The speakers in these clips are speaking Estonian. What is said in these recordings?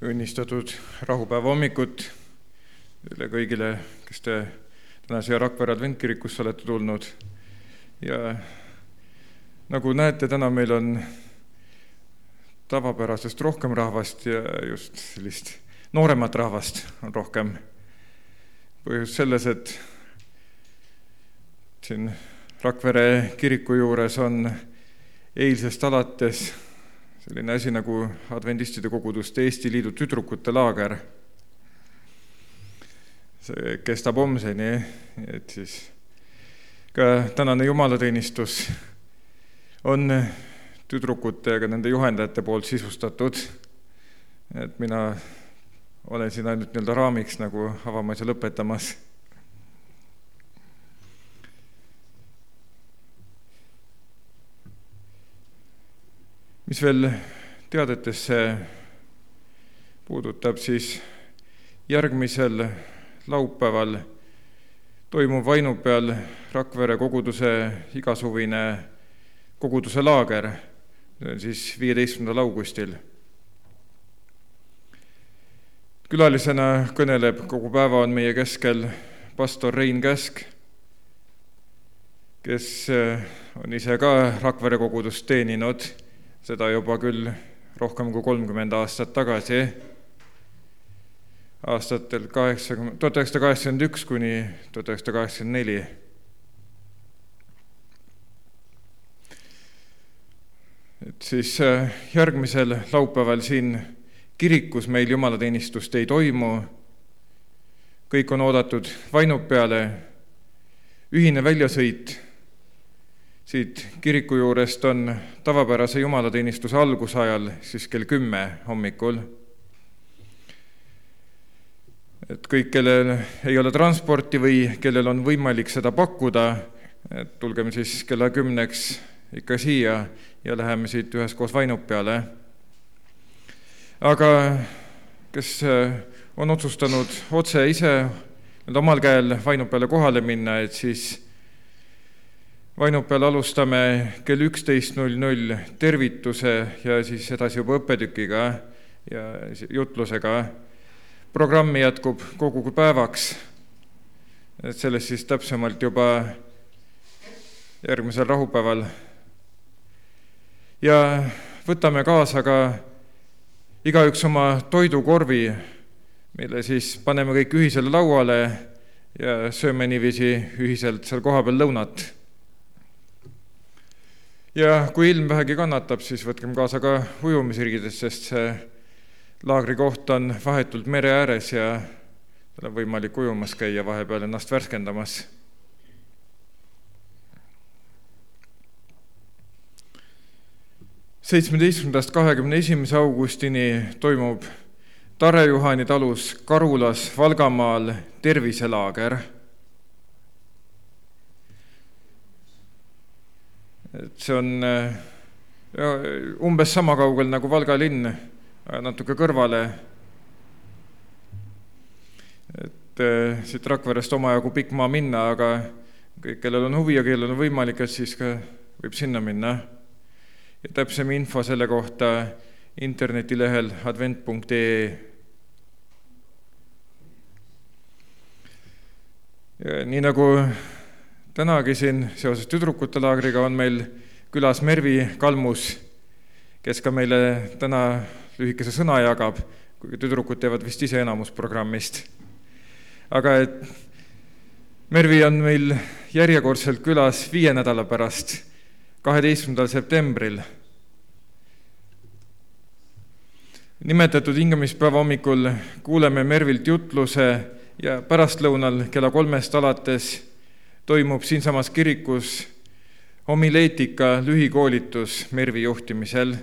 Õnnistatud rahupäeva hommikut üle kõigile, kes te täna siia Rakvere adventkirikusse olete tulnud. Ja nagu näete, täna meil on tavapärasest rohkem rahvast ja just sellist nooremat rahvast on rohkem. Põhjus selles, et siin Rakvere kiriku juures on eilsest alates selline asi nagu adventistide koguduste Eesti Liidu tüdrukute laager. See kestab homseni, et siis ka tänane jumalateenistus on tüdrukute ja nende juhendajate poolt sisustatud. Et mina olen siin ainult raamiks nagu avamas ja lõpetamas. Mis veel teadetesse puudutab, siis järgmisel laupäeval toimub Vainupeal Rakvere koguduse igasuvine koguduse laager, siis 15. augustil. Külalisena kõneleb kogu päeva on meie keskel pastor Rein Käsk, kes on ise ka Rakvere kogudust teeninud, seda juba küll rohkem kui 30 aastat tagasi, aastatel 1981 kuni 1984. Et siis järgmisel laupäeval siin kirikus meil jumalateenistust ei toimu. Kõik on oodatud Vainupeale, ühine väljasõit. Siit kiriku juurest on tavapärase jumalateenistuse algusajal siis kell 10 hommikul. Et kõik, kellel ei ole transporti või kellel on võimalik seda pakkuda, et tulgem siis kella 10 ikka siia ja läheme siit üheskoos Vainupeale. Aga kes on otsustanud otse ise omal käel Vainupeale kohale minna, et siis Vainupeal alustame kell 11.00 tervituse ja siis edasi juba õppetükiga ja jutlusega. Programmi jätkub kogu päevaks, et sellest siis täpsemalt juba järgmisel rahupäeval. Ja võtame kaasa ka igaüks oma toidukorvi, mille siis paneme kõik ühisele lauale ja sööme niiviisi ühiselt seal kohapeal lõunat. Ja kui ilm vähegi kannatab, siis võtkem kaasa ka ujumisriidest, sest see laagri koht on vahetult mere ääres ja tal on võimalik ujumas käia vahepeal ennast värskendamas. – 17.–21. augustini toimub Tare-Juhani talus Karulas Valgamaal terviselaager. Et see on umbes sama kaugel nagu Valga linn, natuke kõrvale. Et siit Rakverest omajagu pikk maa minna, aga kõik, kellel on huvi ja kellel on võimalik, et siis ka võib sinna minna. Ja täpsem info selle kohta internetilehel advent.ee. Ja nii nagu tänagi siin seoses tüdrukute laagriga on meil külas Mervi Kalmus, kes ka meile täna lühikese sõna jagab, kuigi tüdrukud teevad vist ise enamus programmist. Aga et Mervi on meil järjekordselt külas 5 nädala pärast, 12. septembril. Nimetatud hingamispäeva hommikul kuuleme Mervilt jutluse ja pärastlõunal kella 3 alates toimub siinsamas kirikus homileetika lühikoolitus Mervi juhtimisel.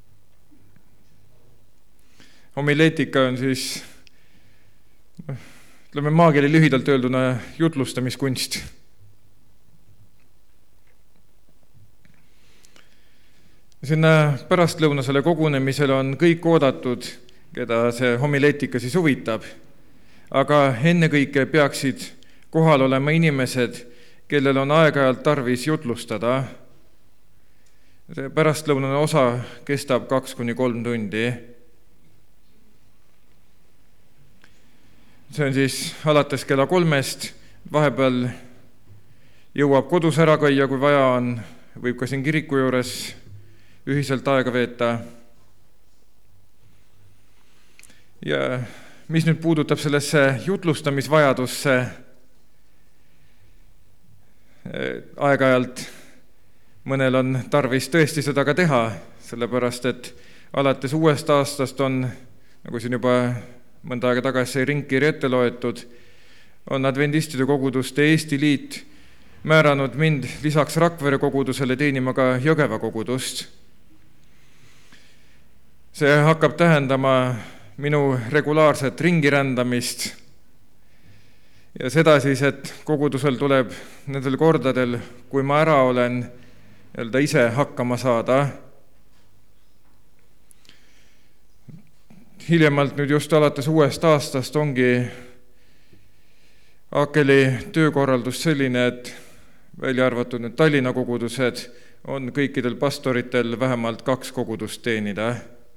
Homileetika on siis, ütleme maakeeli lühidalt öelduna, jutlustamiskunst. Sinna pärastlõunasele kogunemisele on kõik oodatud, keda see homileetika siis huvitab, aga ennekõike peaksid kohal olema inimesed, kellel on aeg-ajalt tarvis jutlustada. See pärastlõunane osa kestab 2-3 tundi. see on siis alates kella 3, vahepeal jõuab kodus ära käia, kui vaja on, võib ka siin kiriku juures ühiselt aega veeta. Ja mis nüüd puudutab sellesse jutlustamisvajadusse, aeg-ajalt mõnel on tarvis tõesti seda ka teha, sellepärast et alates uuest aastast on, nagu siin juba mõnda aega tagasi ringkiri ette loetud, on Adventistide koguduste Eesti Liit määranud mind lisaks Rakvere kogudusele teenima ka Jõgeva kogudust. See hakkab tähendama minu regulaarset ringirändamist ja seda siis, et kogudusel tuleb nendel kordadel, kui ma ära olen, ise hakkama saada. Hiljemalt nüüd just alates uuest aastast ongi Akeli töökorraldus selline, et välja arvatud nüüd Tallinna kogudused, on kõikidel pastoritel vähemalt 2 kogudust teenida.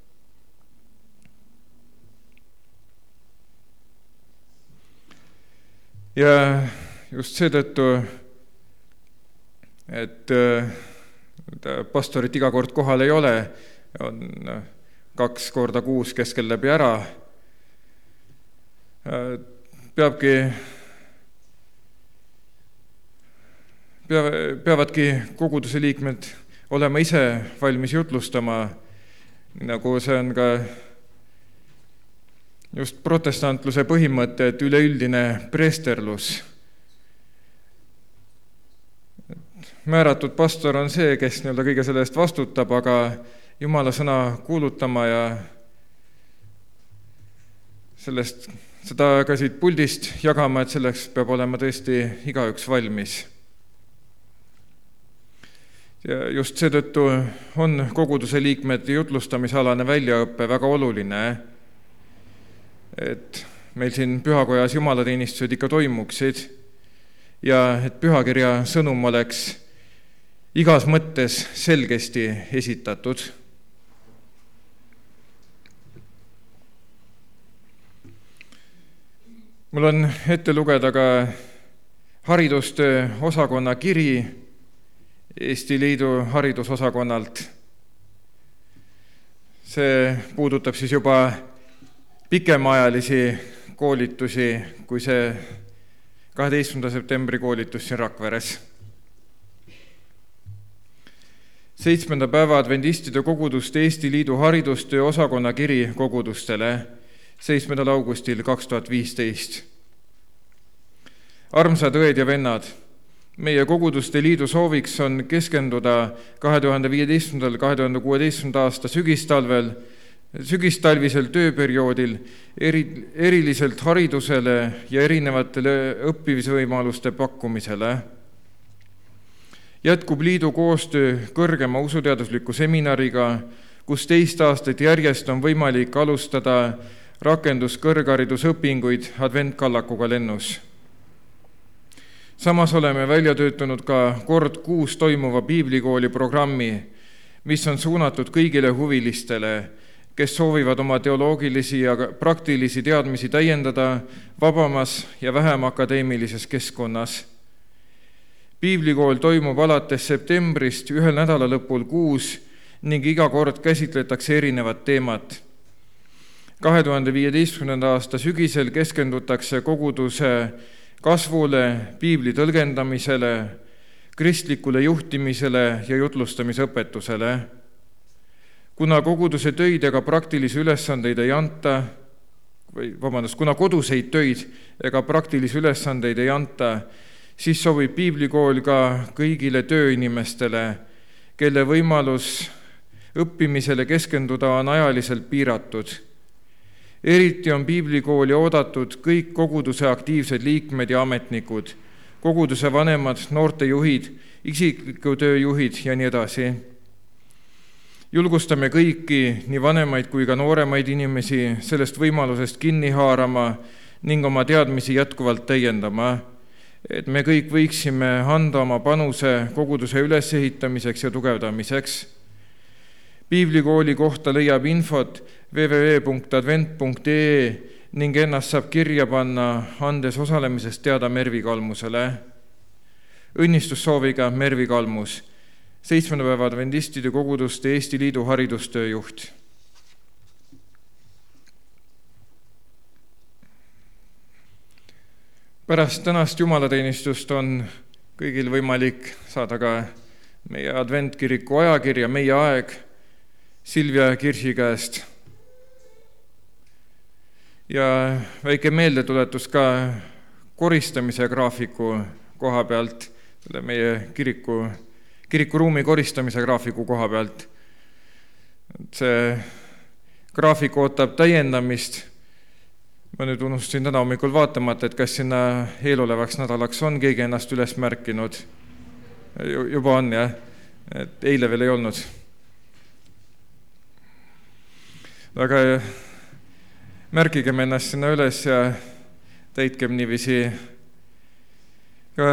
Ja just seetõttu, et pastorit iga kord kohal ei ole, on 2 korda kuus keskelläbi ära, peavadki koguduse liikmed olema ise valmis jutlustama, nagu see on ka just protestantluse põhimõte, et üleüldine preesterlus. Määratud pastor on see, kes kõige selle eest vastutab, aga Jumala sõna kuulutama ja seda ka siit puldist jagama, et selleks peab olema tõesti igaüks valmis. Ja just seetõttu on koguduse liikmete jutlustamisalane väljaõppe väga oluline, et meil siin pühakojas jumalateenistused ikka toimuksid ja et pühakirja sõnum oleks igas mõttes selgesti esitatud. Mul on ette lugeda ka haridustöö osakonna kiri Eesti Liidu haridusosakonnalt. See puudutab siis juba pikemaajalisi koolitusi kui see 12. septembri koolitus siin Rakveres. 7. päeva Adventistide koguduste Eesti Liidu haridustöö osakonna kiri kogudustele 7. augustil 2015. Armsad õed ja vennad, meie koguduste liidu sooviks on keskenduda 2015-2016 aasta sügistalvisel tööperioodil eriliselt haridusele ja erinevatele õppimisvõimaluste pakkumisele. Jätkub liidu koostöö kõrgema usuteadusliku seminariga, kus 2 aastat järjest on võimalik alustada rakenduskõrgharidusõpinguid Adventkallakuga lennus. Samas oleme välja töötanud ka kord 6 toimuva piiblikooli programmi, mis on suunatud kõigile huvilistele, kes soovivad oma teoloogilisi ja praktilisi teadmisi täiendada vabamas ja vähem akadeemilises keskkonnas. Piiblikool toimub alates septembrist 1 nädalalõpul kuus ning iga kord käsitletakse erinevat teemat. 2015. aasta sügisel keskendutakse koguduse kasvule, piibli tõlgendamisele, kristlikule juhtimisele ja jutlustamisõpetusele. Kuna koguduse töid ega praktilisi ülesandeid ei anta, kuna koduseid töid ega praktilisi ülesandeid ei anta, siis sobib piiblikool ka kõigile tööinimestele, kelle võimalus õppimisele keskenduda on ajaliselt piiratud. Eriti on piiblikooli oodatud kõik koguduse aktiivsed liikmed ja ametnikud, koguduse vanemad, noortejuhid, isikliku tööjuhid ja nii edasi. Julgustame kõiki, nii vanemaid kui ka nooremaid inimesi sellest võimalusest kinni haarama ning oma teadmisi jätkuvalt täiendama, et me kõik võiksime anda oma panuse koguduse ülesehitamiseks ja tugevdamiseks. Piiblikooli kohta leiab infot www.advent.ee ning ennast saab kirja panna, andes osalemisest teada Mervi Kalmusele. Õnnistussooviga Mervi Kalmus, 7. päeva adventistide koguduste Eesti Liidu haridustöö juht. Pärast tänast jumalateenistust on kõigil võimalik saada ka meie adventkiriku ajakirja Meie aeg Silvia Kirsi käest. Ja väike meeldetuletus ka koristamise graafiku koha pealt, meie kirikuruumi koristamise graafiku koha pealt. See graafik ootab täiendamist. Ma nüüd unustasin täna hommikul vaatamata, et kas sinna eelolevaks nädalaks on keegi ennast üles märkinud. Juba on, jah? Et eile veel ei olnud. Aga märkigem ennast sinna üles ja täitkem niiviisi ka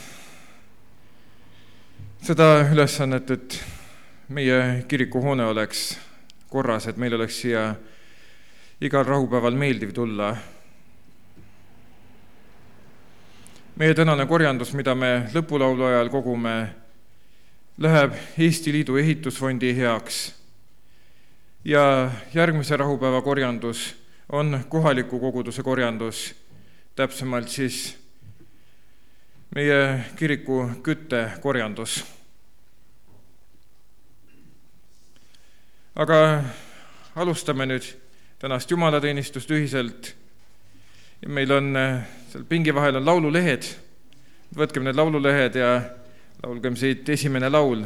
seda ülesannet, et meie kirikuhoone oleks korras, et meil oleks siia igal rahupäeval meeldiv tulla. Meie tänane korjandus, mida me lõpulaulu ajal kogume, läheb Eesti Liidu ehitusfondi heaks. Ja järgmise rahupäeva korjandus on kohaliku koguduse korjandus, täpsemalt siis meie kiriku küttekorjandus. Aga alustame nüüd tänast jumalateenistust ühiselt. Ja meil on seal pingi vahel on laululehed. Võtkem need laululehed ja laulgem siit esimene laul,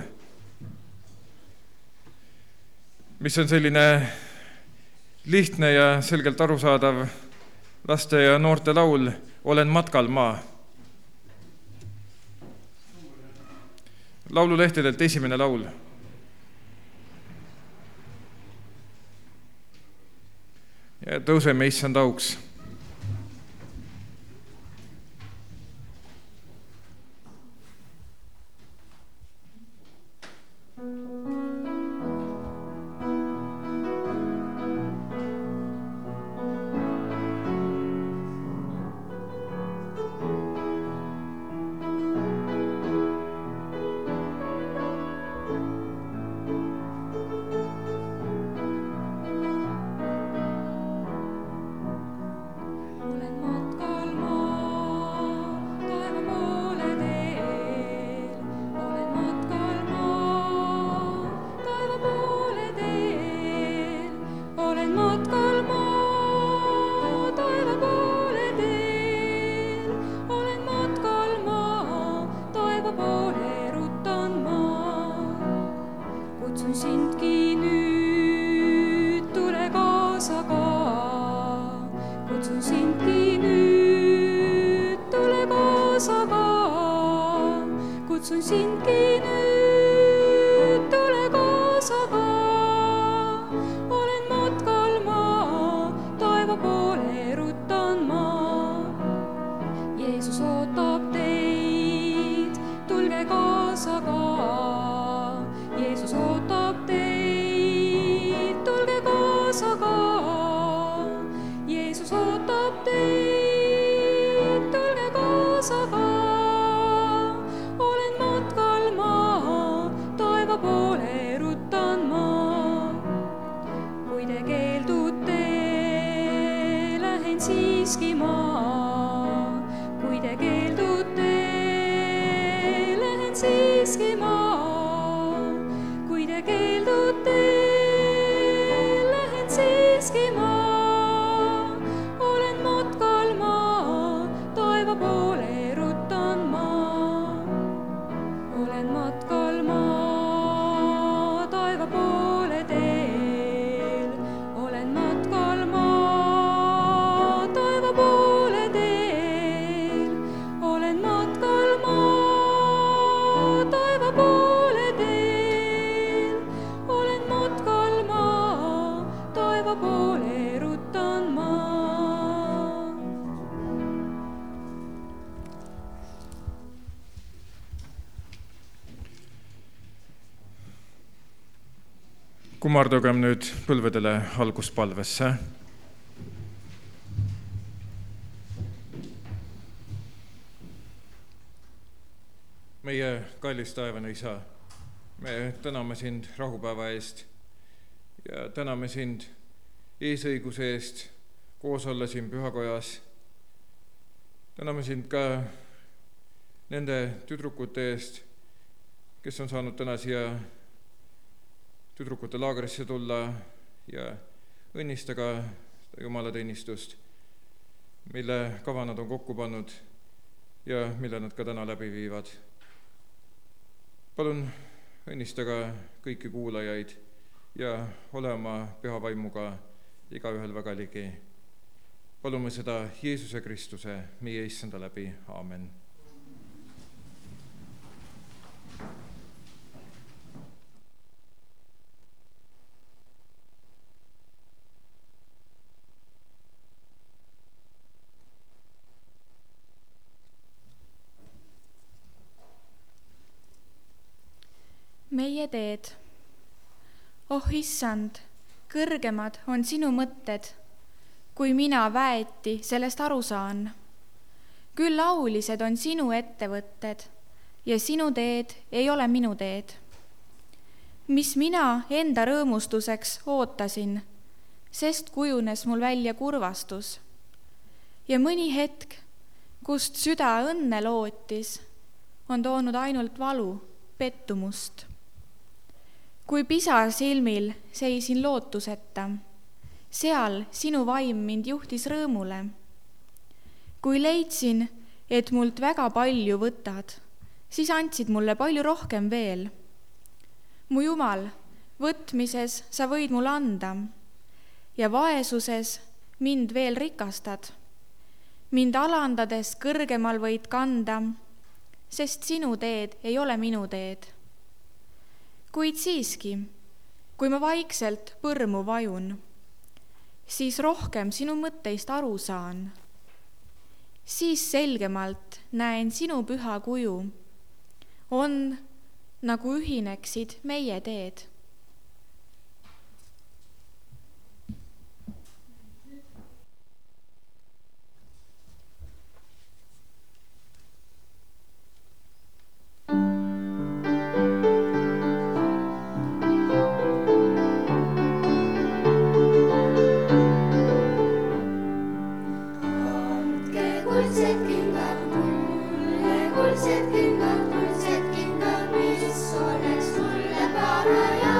mis on selline lihtne ja selgelt arusaadav laste ja noorte laul Olen matkal ma. Laululehtedelt esimene laul. Ja tõuseme issand auks. Kummardugem nüüd põlvedele alguspalvesse. Meie kallis taevane Isa, me täname sind rahupäeva eest ja täname sind eesõiguse eest koos olla siin pühakojas. Täname sind ka nende tüdrukute eest, kes on saanud täna siia tüdrukute laagrisse tulla ja õnnista ka jumalateenistust, mille kava nad on kokku pannud ja mille nad ka täna läbi viivad. Palun õnnista ka kõiki kuulajaid ja ole oma püha vaimuga igaühel väga ligi. Palume seda Jeesuse Kristuse, meie issanda läbi. Aamen. Meie teed. Oh issand, kõrgemad on sinu mõtted, kui mina väeti sellest aru saan. Küll aulised on sinu ettevõtted ja sinu teed ei ole minu teed. Mis mina enda rõõmustuseks ootasin, sest kujunes mul välja kurvastus. Ja mõni hetk, kust süda õnne lootis, on toonud ainult valu, pettumust. Kui pisar silmil seisin lootuseta, seal sinu vaim mind juhtis rõõmule. Kui leidsin, et mult väga palju võtad, siis andsid mulle palju rohkem veel. Mu Jumal, võtmises sa võid mulle anda ja vaesuses mind veel rikastad. Mind alandades kõrgemal võid kanda, sest sinu teed ei ole minu teed. Kuid siiski, kui ma vaikselt põrmu vajun, siis rohkem sinu mõtteist aru saan. Siis selgemalt näen sinu püha kuju. On nagu ühineksid meie teed. Kuldsed kingad, mis oleks mulle paraja.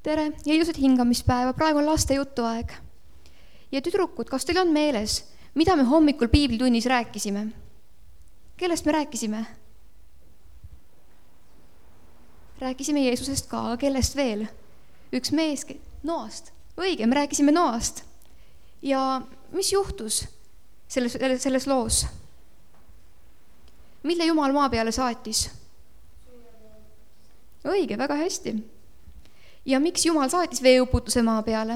tere ja ilusat hingamispäeva, praegu on laste jutuaeg. Ja tüdrukud, kas teil on meeles, mida me hommikul piiblitunnis rääkisime? Kellest me rääkisime? Rääkisime Jeesusest ka, aga kellest veel? Üks mees, Noast. Õige, me rääkisime Noast. Ja mis juhtus selles loos? Mille Jumal maa peale saatis? Õige, väga hästi. Ja miks Jumal saatis veeuputuse maa peale?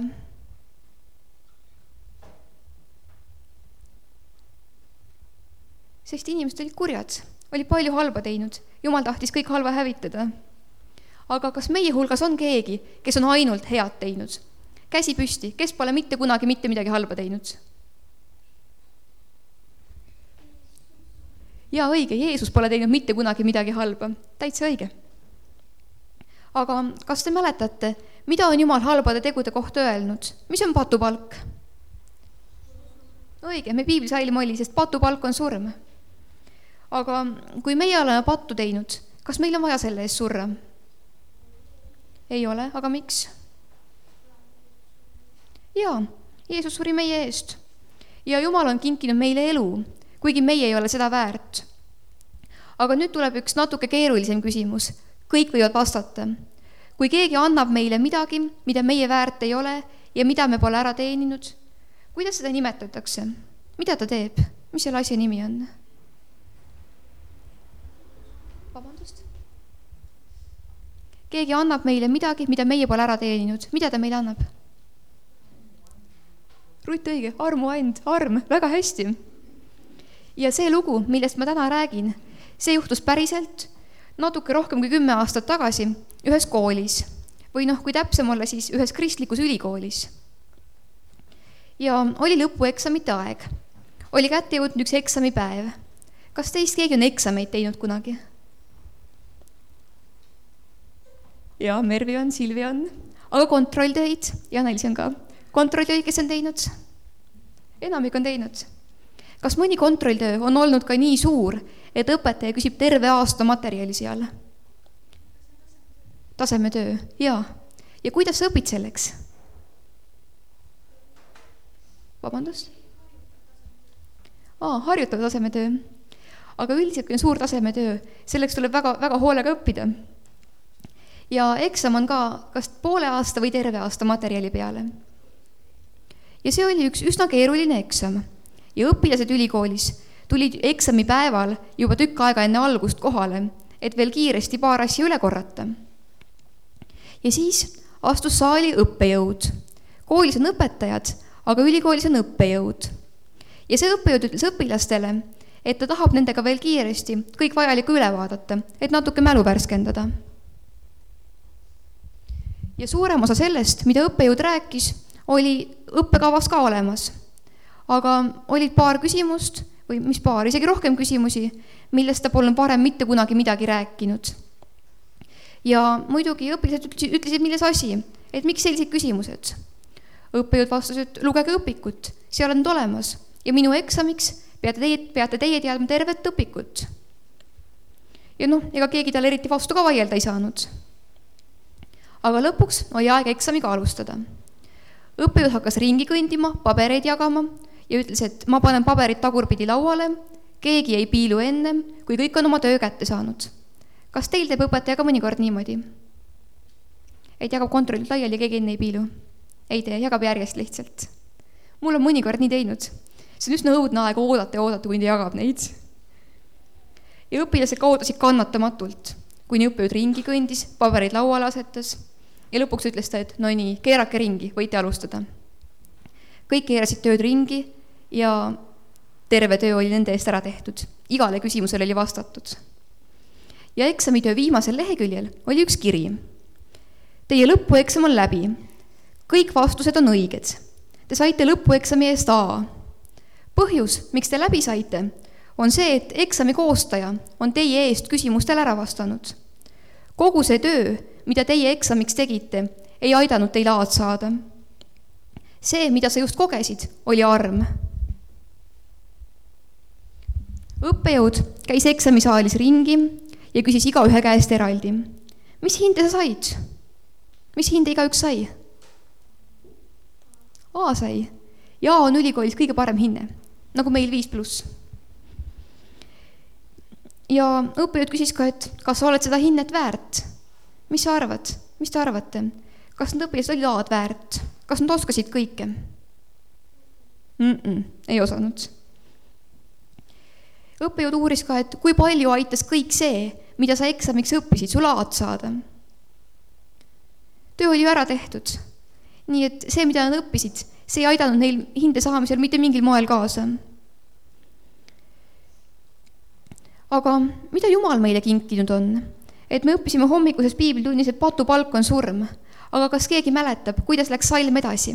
Sest inimesed olid kurjad, oli palju halba teinud. Jumal tahtis kõik halva hävitada. Aga kas meie hulgas on keegi, kes on ainult head teinud? Käsi püsti, kes pole mitte kunagi mitte midagi halba teinud? Ja õige, Jeesus pole teinud mitte kunagi midagi halba. Täitsa õige. Aga kas te mäletate, mida on Jumal halbade tegude kohta öelnud? Mis on patupalk? Õige, me piiblis häilima oli, sest patupalk on surm. Aga kui meie oleme pattu teinud, kas meil on vaja selle eest surra? Ei ole, aga miks? Jaa, Jeesus suri meie eest. Ja Jumal on kinkinud meile elu, kuigi meie ei ole seda väärt. Aga nüüd tuleb üks natuke keerulisem küsimus. Kõik võivad vastata. Kui keegi annab meile midagi, mida meie väärt ei ole ja mida me pole ära teeninud, kuidas seda nimetatakse? Mida ta teeb? Mis selle asja nimi on? Vabandust? Keegi annab meile midagi, mida meie pole ära teeninud. Mida ta meile annab? Rutt õige, armuand, arm, väga hästi. Ja see lugu, millest ma täna räägin, see juhtus päriselt natuke rohkem kui 10 aastat tagasi ühes koolis. Või kui täpsem olla, siis ühes kristlikus ülikoolis. Ja oli lõpueksamite aeg. Oli kätte jõudnud üks eksamipäev. Kas teist keegi on eksameid teinud kunagi? Ja Mervi on, Silvi on. Aga kontrolltöid, ja Nailis on ka. Kontrolltöid, kes on teinud? Enamik on teinud. Kas mõni kontrolltöö on olnud ka nii suur, et õpetaja küsib terve aasta materjali seal? Tasemetöö, jaa. Ja kuidas sa õpid selleks? Vabandust? Harjutav tasemetöö. Aga üldiselt, kui on suur tasemetöö, selleks tuleb väga, väga hoolega õppida. Ja eksam on ka kas poole aasta või terve aasta materjali peale. Ja see oli üks üsna keeruline eksam. Ja õpilased ülikoolis tulid eksamipäeval juba tükk aega enne algust kohale, et veel kiiresti paar asja üle korrata. Ja siis astus saali õppejõud. Koolis on õpetajad, aga ülikoolis on õppejõud. Ja see õppejõud ütles õpilastele, et ta tahab nendega veel kiiresti kõik vajalikku üle vaadata, et natuke mälu värskendada. Ja suurem osa sellest, mida õppejõud rääkis, oli õppekavas ka olemas. Aga olid paar küsimust, või mis paar, isegi rohkem küsimusi, millest ta polnud varem mitte kunagi midagi rääkinud. Ja muidugi õpilased ütlesid, milles asi, et miks sellised küsimused. Õppejõud vastas, et lugege õpikut, seal on olemas. Ja minu eksamiks peate teie teadma tervet õpikut. Ja ega keegi tal eriti vastu ka vaielda ei saanud. Aga lõpuks oli aeg eksamiga alustada. Õppejõud hakkas ringi kõndima, pabereid jagama ja ütles, et ma panen paberid tagurpidi lauale, keegi ei piilu ennem, kui kõik on oma töö kätte saanud. Kas teil teeb õpetaja ka mõnikord niimoodi? Et jagab kontrollilt laiali ja keegi enne ei piilu? Ei tee, jagab järjest lihtsalt. Mul on mõnikord nii teinud. See on üsna õudne aeg oodata, kuni ta jagab neid. Ja õpilased ka ootasid kannatamatult, kuni õppejõud ringi kõndis, pabereid lauale asetas ja lõpuks ütles ta, et no nii, keerake ringi, võite alustada. Kõik keerasid tööd ringi ja terve töö oli nende eest ära tehtud. Igale küsimusele oli vastatud. Ja eksamitöö viimasel leheküljel oli üks kiri. Teie lõpueksam on läbi. Kõik vastused on õiged. Te saite lõpueksami eest A. Põhjus, miks te läbi saite, on see, et eksami koostaja on teie eest küsimustele ära vastanud. Kogu see töö, mida teie eksamiks tegite, ei aidanud teil A-d saada. See, mida sa just kogesid, oli arm. Õppejõud käis eksamisaalis ringi ja küsis igaühe käest eraldi. Mis hinde sa said? mis hinde igaüks sai? A sai. Ja A on ülikoolis kõige parem hinne, nagu meil 5+. Ja õppejõud küsis ka, et kas sa oled seda hinnet väärt? Mis sa arvad? Mis te arvate? Kas need õpilased olid A-d väärt? Kas nad oskasid kõike? Ei osanud. Õppejõud uuris ka, et kui palju aitas kõik see, mida sa eksamiks õppisid, sul A-d saada. Töö oli ju ära tehtud. Nii et see, mida nad õppisid, see ei aidanud neil hinde saamisel mitte mingil moel kaasa. Aga mida Jumal meile kinkinud on? Et me õppisime hommikuses piiblitunnis, et patupalk on surm. Aga kas keegi mäletab, kuidas läks salm edasi?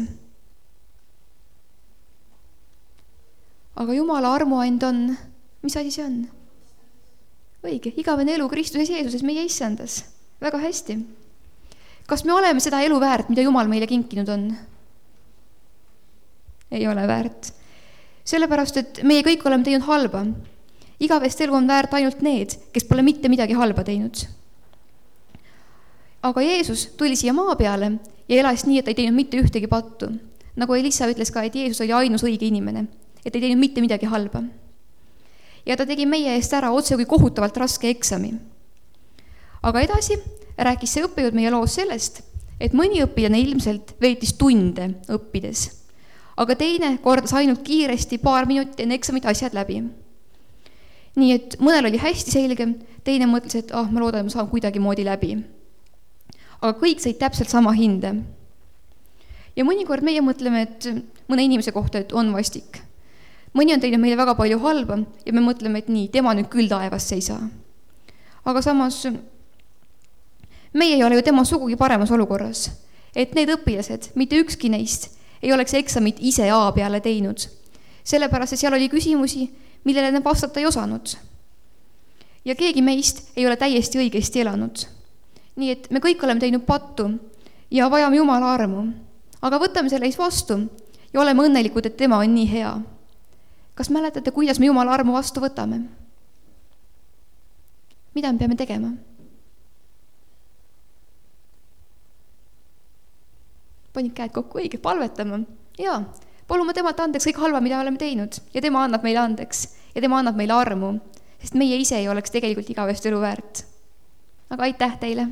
Aga Jumala armuand on, mis asi see on? Õige, igavene elu Kristuses Jeesuses meie issandas. Väga hästi. Kas me oleme seda elu väärt, mida Jumal meile kinkinud on? Ei ole väärt. Sellepärast, et meie kõik oleme teinud halba. Igavest elu on väärt ainult need, kes pole mitte midagi halba teinud. Aga Jeesus tuli siia maa peale ja elas nii, et ei teinud mitte ühtegi pattu. Nagu Elissa ütles ka, et Jeesus oli ainus õige inimene, et ei teinud mitte midagi halba. Ja ta tegi meie eest ära otse kui kohutavalt raske eksami. Aga edasi rääkis see õppejõud meie loos sellest, et mõni õpilane ilmselt veetis tunde õppides, aga teine kordas ainult kiiresti paar minutit enne eksamit asjad läbi. Nii et mõnel oli hästi selge, teine mõtles, et ma loodan, et ma saan kuidagi moodi läbi. Aga kõik said täpselt sama hinde. Ja mõnikord meie mõtleme, et mõne inimese kohta, et on vastik. Mõni on teinud meile väga palju halba ja me mõtleme, et nii, tema nüüd küll taevasse ei saa. Aga samas meie ei ole ju tema sugugi paremas olukorras, et need õpilased, mitte ükski neist, ei oleks eksamit ise A peale teinud. Sellepärast, et seal oli küsimusi, millele nad vastata ei osanud. Ja keegi meist ei ole täiesti õigesti elanud. Nii et me kõik oleme teinud pattu ja vajame Jumala armu. Aga võtame selle ees vastu ja oleme õnnelikud, et tema on nii hea. Kas mäletate, kuidas me Jumala armu vastu võtame? Mida me peame tegema? Panid käed kokku, õige, palvetama. Jaa, palume temalt andeks kõik halva, mida oleme teinud. Ja tema annab meile andeks. Ja tema annab meile armu. Sest meie ise ei oleks tegelikult igavest elu väärt. Aga aitäh teile.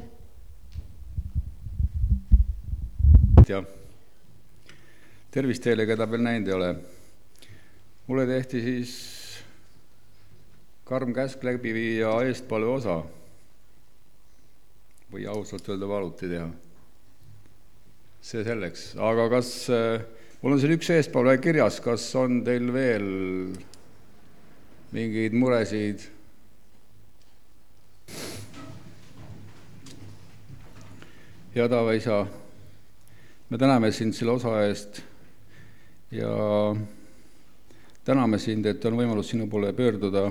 Ja tervist teile, keda veel näinud ei ole. Mulle tehti siis karm käsk läbi viia eestpalve osa. Või ausalt öelda valuti teha. See selleks. Aga kas mul on siin üks eestpalve kirjas, kas on teil veel mingeid muresid? Hea Taava isa, me täname sind selle osa eest ja täname sind, et on võimalus sinu poole pöörduda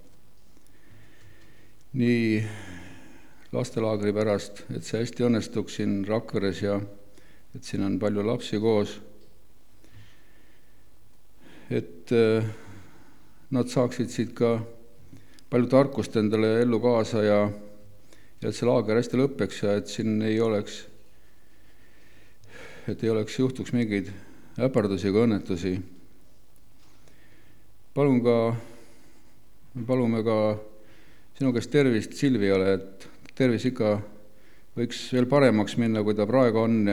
nii lastelaagri pärast, et see hästi õnnestuks siin Rakveres ja et siin on palju lapsi koos, et nad saaksid siit ka palju tarkust endale ellu kaasa ja et see laager hästi lõppeks ja et siin ei oleks juhtuks mingeid äpardusi ega õnnetusi. Palume ka sinu käest tervist Silviale, et tervis ikka võiks veel paremaks minna, kui ta praegu on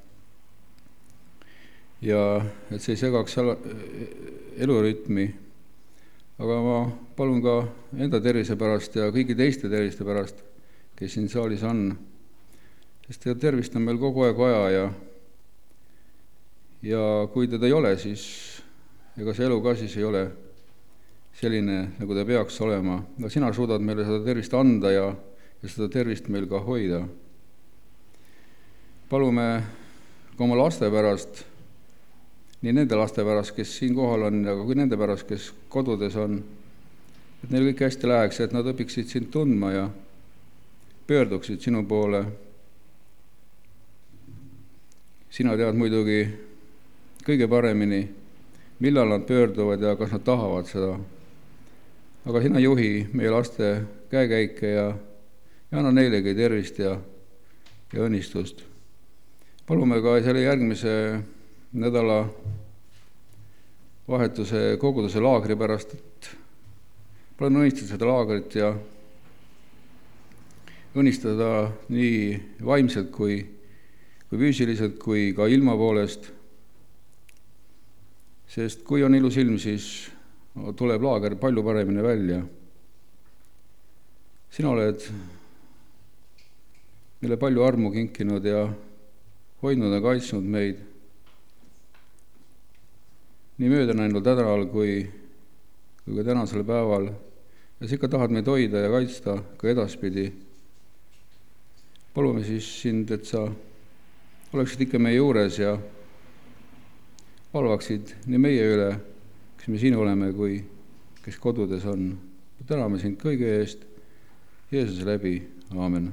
ja et see ei segaks elurütmi. Aga ma palun ka enda tervise pärast ja kõigi teiste terviste pärast, kes siin saalis on, sest tervist on meil kogu aeg vaja ja kui teda ei ole, siis ega see elu ka siis ei ole selline, nagu ta peaks olema. No sina suudad meile seda tervist anda ja seda tervist meil ka hoida. Palume ka oma laste pärast, nii nende laste pärast, kes siin kohal on, aga kui nende pärast, kes kodudes on, et neil kõik hästi läheks, et nad õpiksid sind tundma ja pöörduksid sinu poole. Sina tead muidugi kõige paremini, millal nad pöörduvad ja kas nad tahavad seda. Aga sina juhi meie laste käekäike ja anna neilegi tervist ja õnnistust. palume ka selle järgmise nädala vahetuse koguduse laagri pärast, et palun õnnistada seda laagrit ja õnnistada nii vaimselt kui füüsiliselt kui ka ilma poolest. Sest kui on ilus ilm, siis tuleb laager palju paremini välja. Sina oled meile palju armu kinkinud ja hoidnud ja kaitsnud meid nii möödanenud nädalal kui ka tänasel päeval. Ja sa ikka tahad meid hoida ja kaitsta ka edaspidi. Palume siis sind, et sa oleksid ikka meie juures ja valvaksid nii meie üle, kes me siin oleme, kui kes kodudes on. Täname sind kõige eest Jeesuse läbi. Aamen.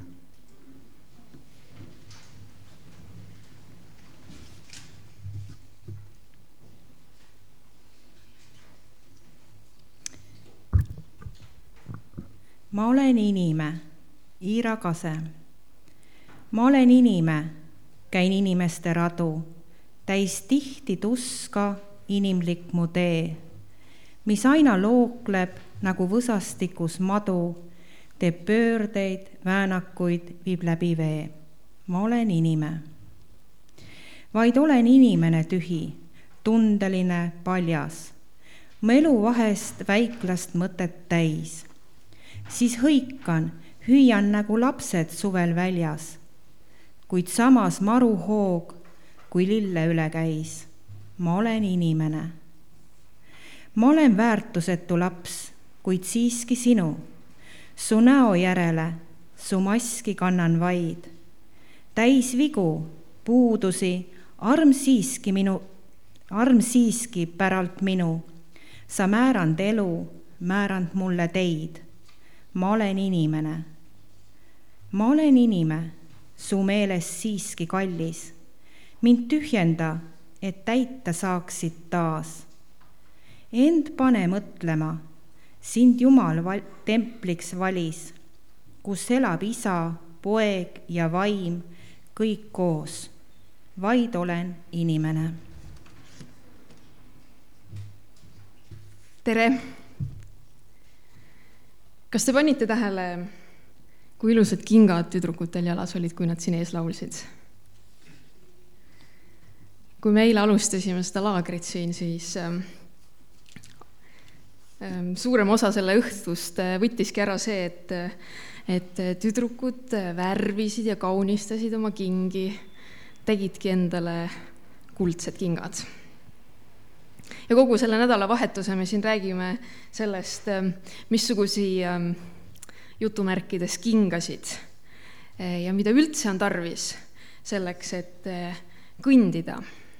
Ma olen inime, Iira Kase. Ma olen inime, käin inimeste radu, täis tihti tuska inimlik mu tee, mis aina lookleb nagu võsastikus madu, teeb pöördeid, väänakuid, viib läbi vee. Ma olen inime. Vaid olen inimene tühi, tundeline, paljas. Mu elu vahest väiklast mõtet täis. Siis hõikan, hüüan nagu lapsed suvel väljas, kuid samas maru hoog, kui lille üle käis. Ma olen inimene. Ma olen väärtusetu laps, kuid siiski sinu. Su näo järele, su maski kannan vaid. Täis vigu, puudusi, arm siiski päralt minu. Sa määrand elu, määrand mulle teid. Ma olen inimene. Ma olen inime, su meeles siiski kallis. Mind tühjenda, et täita saaksid taas. End pane mõtlema, sind Jumal templiks valis, kus elab isa, poeg ja vaim, kõik koos. Vaid olen inimene. Tere! Kas te panite tähele, kui ilusad kingad tüdrukutel jalas olid, kui nad siin ees laulsid? Kui me eile alustasime seda laagrit siin, siis suurem osa selle õhtust võttiski ära see, et tüdrukud värvisid ja kaunistasid oma kingi, tegidki endale kuldsed kingad. Ja kogu selle nädalavahetuse me siin räägime sellest, missugusi jutumärkides kingasid ja mida üldse on tarvis selleks, et kõndida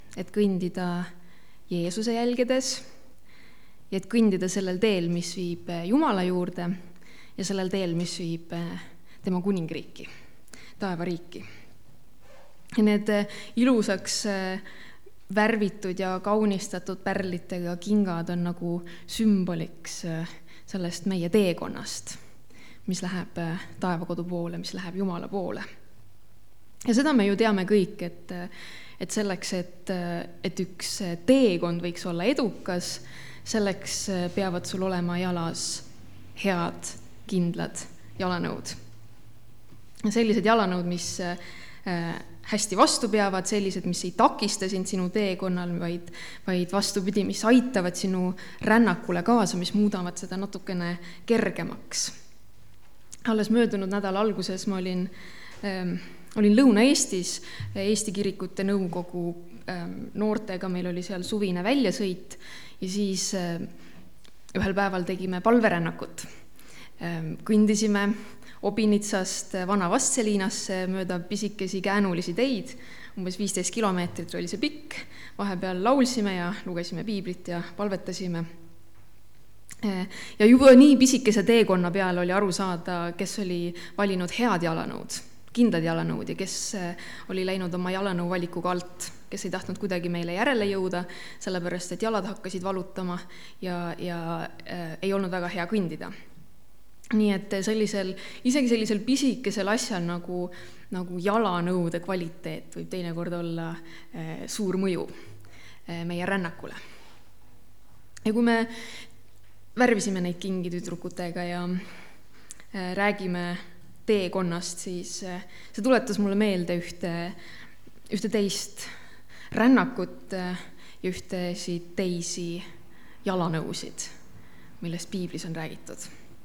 Jeesuse jälgedes ja et kõndida sellel teel, mis viib Jumala juurde ja sellel teel, mis viib tema kuningriiki, taevariiki. Ja need ilusaks värvitud ja kaunistatud pärlitega kingad on nagu sümboliks sellest meie teekonnast, mis läheb taevakodu poole, mis läheb Jumala poole. Ja seda me ju teame kõik, et selleks, et üks teekond võiks olla edukas, selleks peavad sul olema jalas head, kindlad jalanõud. Sellised jalanõud, mis hästi vastu peavad, sellised, mis ei takista sind sinu teekonnal, vaid vastupidi, mis aitavad sinu rännakule kaasa, mis muudavad seda natukene kergemaks. Alles möödunud nädala alguses ma olin Lõuna-Eestis Eesti Kirikute Nõukogu noortega, meil oli seal suvine väljasõit ja siis ühel päeval tegime palverännakut. Kõndisime Obinitsast Vana Vastseliinasse mööda pisikesi käänulisi teid, umbes 15 kilomeetrit oli see pikk, vahepeal laulsime ja lugesime piiblit ja palvetasime. Ja juba nii pisikese teekonna peal oli aru saada, kes oli valinud head jalanõud, kindlad jalanõud ja kes oli läinud oma jalanõu valikuga alt, kes ei tahtnud kuidagi meile järele jõuda, sellepärast et jalad hakkasid valutama ja ei olnud väga hea kõndida. nii et isegi sellisel pisikesel asjal nagu jalanõude kvaliteet võib teinekord olla suur mõju meie rännakule. Ja kui me värvisime neid kingi tüdrukutega ja räägime teekonnast, siis see tuletas mulle meelde ühte teist rännakut ja ühtesid teisi jalanõusid, millest piiblis on räägitud.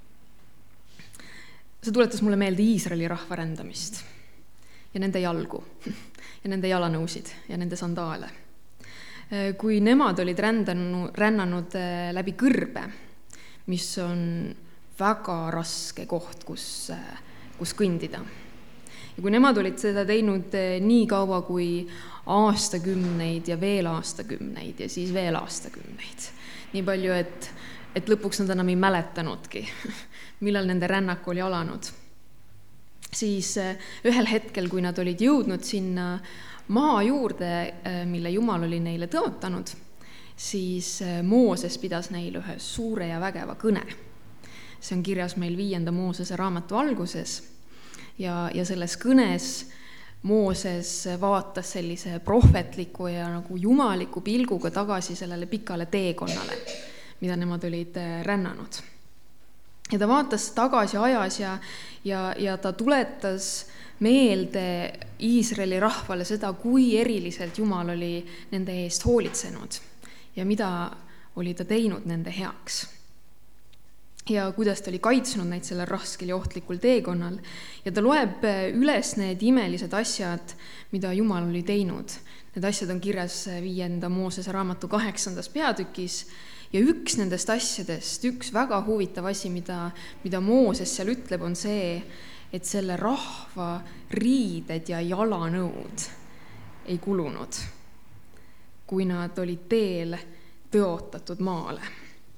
See tuletas mulle meelde Iisraeli rahva rändamist ja nende jalgu ja nende jalanõusid ja nende sandaale. Kui nemad olid rännanud läbi kõrbe, mis on väga raske koht, kus kõndida. Ja kui nemad olid seda teinud nii kaua kui aastakümneid ja veel aastakümneid ja siis veel aastakümneid, nii palju, et lõpuks nad enam ei mäletanudki, millal nende rännak oli alanud, siis ühel hetkel, kui nad olid jõudnud sinna maa juurde, mille Jumal oli neile tõotanud, siis Mooses pidas neile ühe suure ja vägeva kõne. See on kirjas meil 5. Moosese raamatu alguses ja selles kõnes Mooses vaatas sellise prohvetliku ja nagu jumaliku pilguga tagasi sellele pikale teekonnale, mida nemad olid rännanud. Ja ta vaatas tagasi ajas ja ta tuletas meelde Iisraeli rahvale seda, kui eriliselt Jumal oli nende eest hoolitsenud ja mida oli ta teinud nende heaks. Ja kuidas ta oli kaitsnud neid sellel raskel ja ohtlikul teekonnal. Ja ta loeb üles need imelised asjad, mida Jumal oli teinud. Need asjad on kirjas 5. Moosese raamatu 8. peatükis. Ja üks nendest asjadest, üks väga huvitav asi, mida Mooses seal ütleb, on see, et selle rahva riided ja jalanõud ei kulunud, kui nad olid teel tõotatud maale.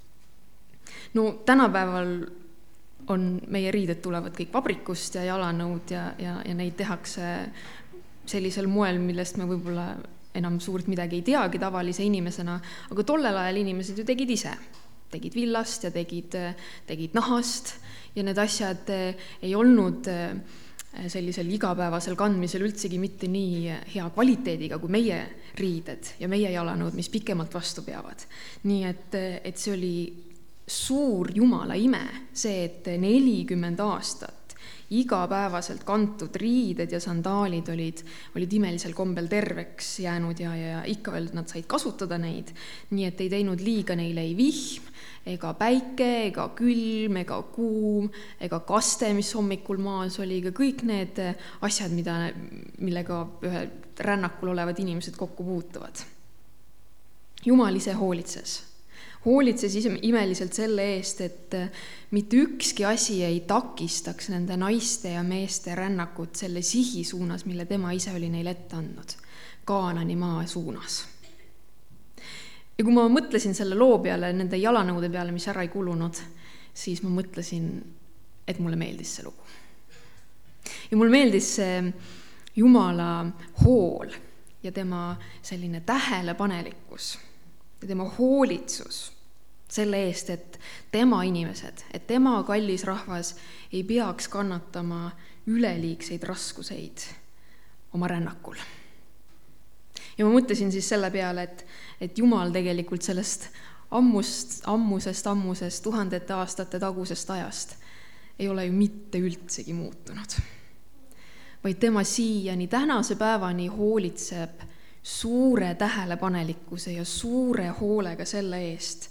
No tänapäeval on meie riided tulevad kõik vabrikust ja jalanõud ja neid tehakse sellisel moel, millest me võib-olla enam suurt midagi ei teagi tavalise inimesena, aga tollel ajal inimesed ju tegid ise. Tegid villast ja tegid nahast ja need asjad ei olnud sellisel igapäevasel kandmisel üldsegi mitte nii hea kvaliteediga kui meie riided ja meie jalanõud, mis pikemalt vastu peavad. Nii et see oli suur Jumala ime, see, et 40 aastat igapäevaselt kantud riided ja sandaalid olid imelisel kombel terveks jäänud ja ikka veel nad said kasutada neid, nii et ei teinud liiga neile ei vihm, ega päike, ega külm, ega kuum, ega kaste, mis hommikul maas oli, ega kõik need asjad, millega ühe rännakul olevad inimesed kokku puutuvad. Jumal ise hoolitses imeliselt selle eest, et mitte ükski asi ei takistaks nende naiste ja meeste rännakut selle sihi suunas, mille tema ise oli neile ette andnud, Kaanani maa suunas. Ja kui ma mõtlesin selle loo peale, nende jalanõude peale, mis ära ei kulunud, siis ma mõtlesin, et mulle meeldis see lugu. Ja mulle meeldis see Jumala hool ja tema selline tähelepanelikkus ja tema hoolitsus selle eest, et tema inimesed, et tema kallis rahvas ei peaks kannatama üleliigseid raskuseid oma rännakul. Ja ma mõtlesin siis selle peale, et Jumal tegelikult sellest ammusest 1000 aastate tagusest ajast ei ole ju mitte üldsegi muutunud. Vaid tema siiani tänase päevani hoolitseb suure tähelepanelikkuse ja suure hoolega selle eest,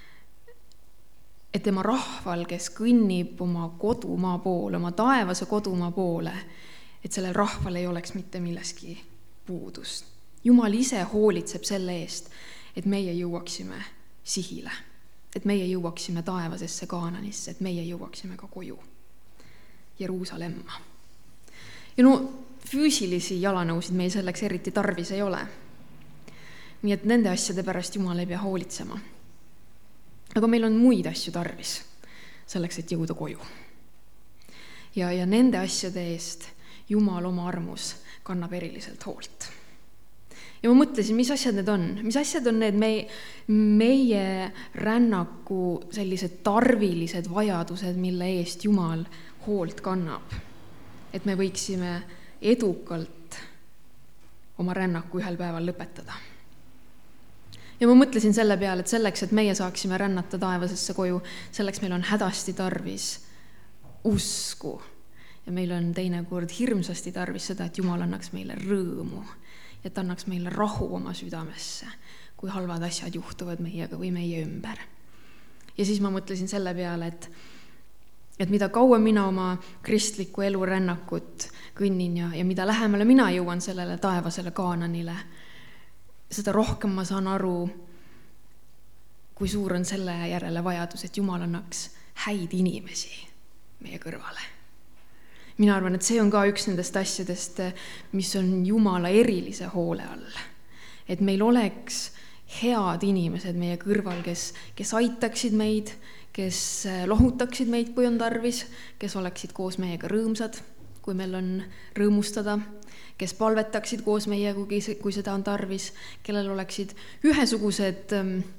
et tema rahval, kes kõnnib oma kodumaa poole, oma taevase kodumaa poole, et sellel rahval ei oleks mitte milleski puudust. Jumal ise hoolitseb selle eest, et meie jõuaksime sihile, et meie jõuaksime taevasesse Kaananisse, et meie jõuaksime ka koju, Jeruusalemma. Ja füüsilisi jalanõusid meil selleks eriti tarvis ei ole. Nii et nende asjade pärast Jumal ei pea hoolitsema. Aga meil on muid asju tarvis selleks, et jõuda koju. Ja nende asjade eest Jumal oma armus kannab eriliselt hoolt. ja ma mõtlesin, mis asjad need on, need meie rännaku sellised tarvilised vajadused, mille eest Jumal hoolt kannab. Et me võiksime edukalt oma rännaku ühel päeval lõpetada. Ja ma mõtlesin selle peale, et selleks, et meie saaksime rännata taevasesse koju, selleks meil on hädasti tarvis usku. Ja meil on teinekord hirmsasti tarvis seda, et Jumal annaks meile rõõmu, et annaks meile rahu oma südamesse, kui halvad asjad juhtuvad meiega või meie ümber. Ja siis ma mõtlesin selle peale, et mida kauem mina oma kristliku elu rännakut kõnnin ja mida lähemale mina jõuan sellele taevasele Kaananile, seda rohkem ma saan aru, kui suur on selle järele vajadus, et Jumal annaks häid inimesi meie kõrvale. Mina arvan, et see on ka üks nendest asjadest, mis on Jumala erilise hoole all. Et meil oleks head inimesed meie kõrval, kes aitaksid meid, kes lohutaksid meid, kui on tarvis, kes oleksid koos meiega rõõmsad, kui meil on rõõmustada, kes palvetaksid koos meiega, kui seda on tarvis, kellel oleksid ühesugused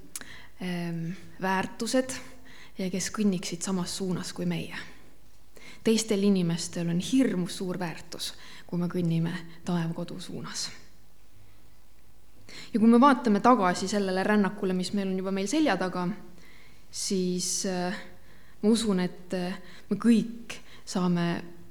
väärtused ja kes kõnniksid samas suunas kui meie. Teistel inimestel on hirmus suur väärtus, kui me kõnnime taevakodu suunas. Ja kui me vaatame tagasi sellele rännakule, mis meil on juba meil selja taga, siis ma usun, et me kõik saame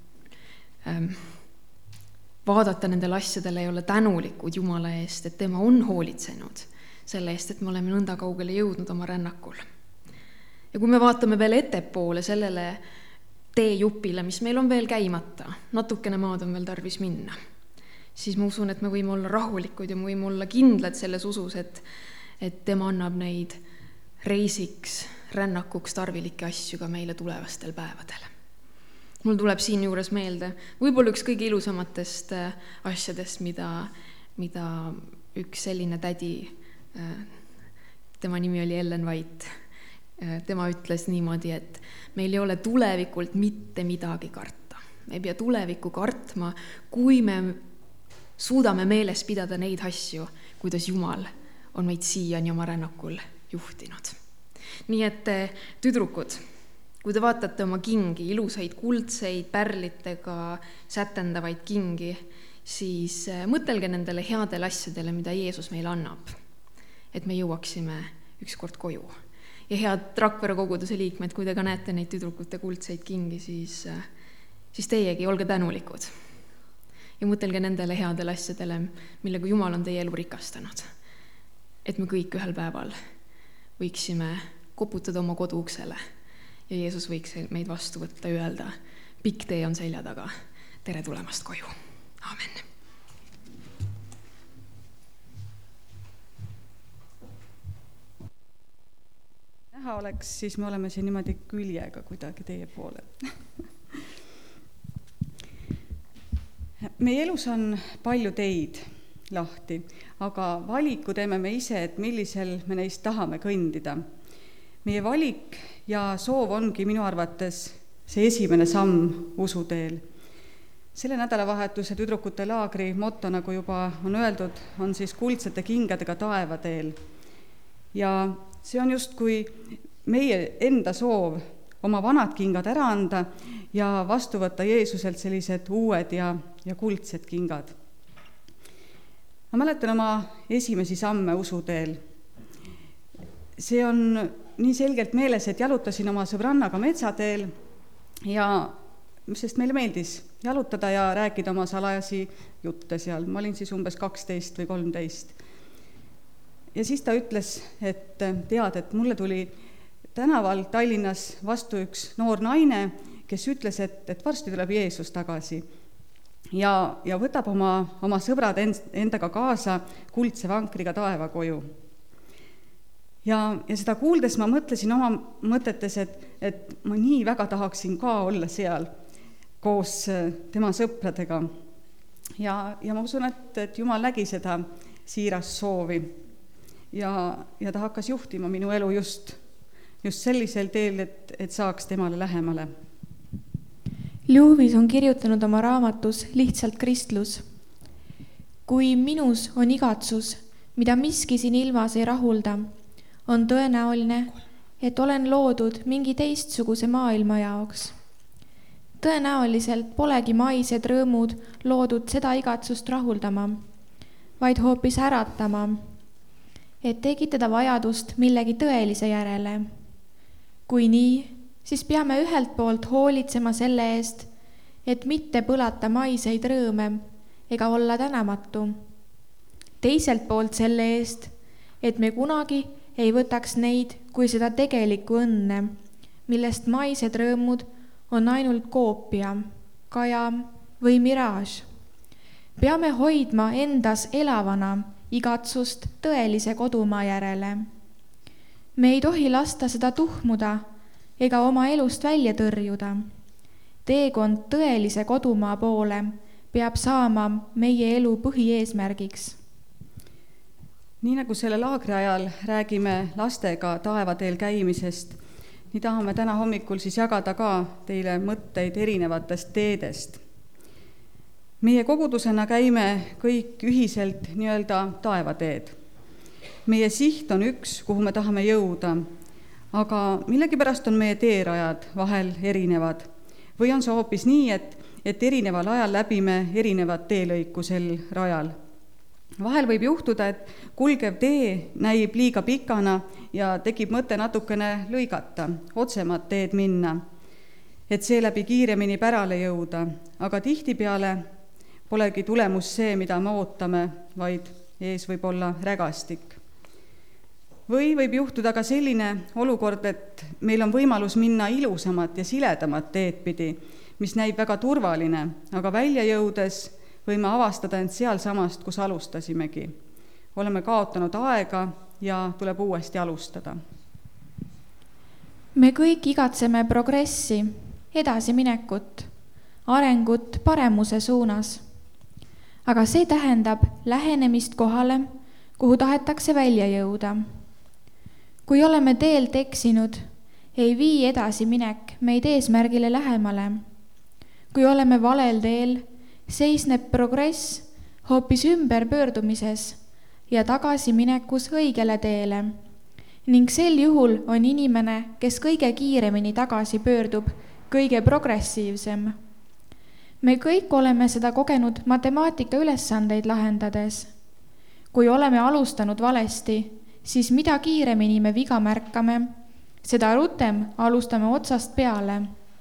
vaadata nendele asjadele ja olla tänulikud Jumala eest, et tema on hoolitsenud selle eest, et me oleme nõnda kaugele jõudnud oma rännakul. Ja kui me vaatame veel ettepoole sellele teejupile, mis meil on veel käimata, natukene maad on veel tarvis minna, siis ma usun, et me võime olla rahulikud ja me võime olla kindlad selles usus, et tema annab neid reisiks, rännakuks tarvilikke asju ka meile tulevastel päevadel. Mul tuleb siin juures meelde võib-olla üks kõige ilusamatest asjadest, mida üks selline tädi, tema nimi oli Ellen White, tema ütles niimoodi, et meil ei ole tulevikult mitte midagi karta. Me ei pea tulevikku kartma, kui me suudame meeles pidada neid asju, kuidas Jumal on meid siiani oma rännakul juhtinud. Nii et tüdrukud, kui te vaatate oma kingi, ilusaid kuldseid pärlitega sätendavaid kingi, siis mõtelge nendele headele asjadele, mida Jeesus meile annab, et me jõuaksime ükskord koju. Ja head Rakvere koguduse liikmed, kui te ka näete neid tüdrukute kuldseid kingi, siis teiegi olge tänulikud. Ja mõtelge nendele headele asjadele, millega Jumal on teie elu rikastanud. Et me kõik ühel päeval võiksime koputada oma kodu uksele ja Jeesus võiks meid vastu võtta ja öelda, pikk tee on selja taga, tere tulemast koju. Amen. Näha oleks, siis me oleme siin niimoodi küljega kuidagi teie poole. Meie elus on palju teid lahti, aga valiku teeme me ise, et millisel me neist tahame kõndida. Meie valik ja soov ongi minu arvates see esimene samm usuteel. Selle nädalavahetuse tüdrukute laagri motto, nagu juba on öeldud, on siis kuldsete kingadega taevateel. Ja see on justkui meie enda soov oma vanad kingad ära anda ja vastu võtta Jeesuselt sellised uued ja kuldsed kingad. Ma mäletan oma esimesi samme usuteel. See on nii selgelt meeles, et jalutasin oma sõbrannaga metsateel ja sest meile meeldis jalutada ja rääkida oma salajasi jutte seal. Ma olin siis umbes 12 või 13. Ja siis ta ütles, et tead, et mulle tuli tänaval Tallinnas vastu üks noor naine, kes ütles, et varsti tuleb Jeesus tagasi ja võtab oma sõbrad endaga kaasa kuldse vankriga taevakoju. Ja seda kuuldes ma mõtlesin oma mõtetes, et ma nii väga tahaksin ka olla seal koos tema sõpradega. Ja ma usun, et Jumal nägi seda siiras soovi ja ta hakkas juhtima minu elu just sellisel teel, et saaks temale lähemale. Lewis on kirjutanud oma raamatus Lihtsalt kristlus. kui minus on igatsus, mida miski siin ilmas ei rahulda, on tõenäoline, et olen loodud mingi teistsuguse maailma jaoks. Tõenäoliselt polegi maised rõõmud loodud seda igatsust rahuldama, vaid hoopis äratama, et tekitada vajadust millegi tõelise järele. Kui nii, siis peame ühelt poolt hoolitsema selle eest, et mitte põlata maiseid rõõme ega olla tänamatu. Teiselt poolt selle eest, et me kunagi ei võtaks neid kui seda tegelikku õnne, millest maised rõõmud on ainult koopia, kaja või miraaž. Peame hoidma endas elavana igatsust tõelise kodumaa järele. Me ei tohi lasta seda tuhmuda ega oma elust välja tõrjuda. Teekond tõelise kodumaa poole peab saama meie elu põhieesmärgiks. Nii nagu selle laagri ajal räägime lastega taevateel käimisest, nii tahame täna hommikul siis jagada ka teile mõtteid erinevatest teedest. Meie kogudusena käime kõik ühiselt nii-öelda taevateed. Meie siht on üks, kuhu me tahame jõuda, aga millegipärast on meie teerajad vahel erinevad. Või on see hoopis nii, et erineval ajal läbime erinevat teelõiku sel rajal. Vahel võib juhtuda, et kulgev tee näib liiga pikana ja tekib mõte natukene lõigata, otsemat teed minna, et seeläbi kiiremini pärale jõuda, aga tihtipeale polegi tulemus see, mida me ootame, vaid ees võib olla rägastik. Või võib juhtuda ka selline olukord, et meil on võimalus minna ilusamat ja siledamat teed pidi, mis näib väga turvaline, aga välja jõudes võime avastada end sealsamast, kus alustasimegi. Oleme kaotanud aega ja tuleb uuesti alustada. Me kõik igatseme progressi, edasiminekut, arengut paremuse suunas. Aga see tähendab lähenemist kohale, kuhu tahetakse välja jõuda. Kui oleme teelt eksinud, ei vii edasiminek meid eesmärgile lähemale. Kui oleme valel teel, seisneb progress hoopis ümberpöördumises ja tagasiminekus õigele teele ning sel juhul on inimene, kes kõige kiiremini tagasi pöördub, kõige progressiivsem. Me kõik oleme seda kogenud matemaatika ülesandeid lahendades. Kui oleme alustanud valesti, siis mida kiiremini me viga märkame, seda rutem alustame otsast peale.